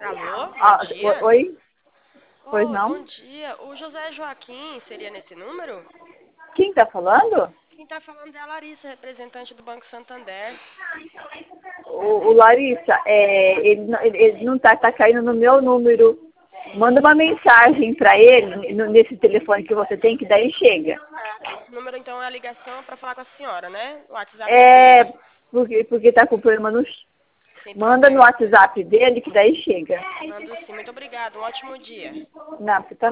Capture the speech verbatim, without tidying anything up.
Alô, bom Ah, dia. oi? Pois Oi, não? bom dia. O José Joaquim seria nesse número? Quem tá falando? Quem tá falando é a Larissa, representante do Banco Santander. O, o Larissa, é, ele, não- ele, ele não tá, tá caindo no meu número. Manda Sim. uma mensagem pra ele no- nesse telefone que você tem, que daí chega. Ah, tá. Esse número então é a ligação para falar com a senhora, né? O WhatsApp é É, dele. porque, porque tá com problema no... Sem Manda no problema. WhatsApp dele que daí chega. Mando sim. Muito obrigada. Um ótimo dia. Não, você tá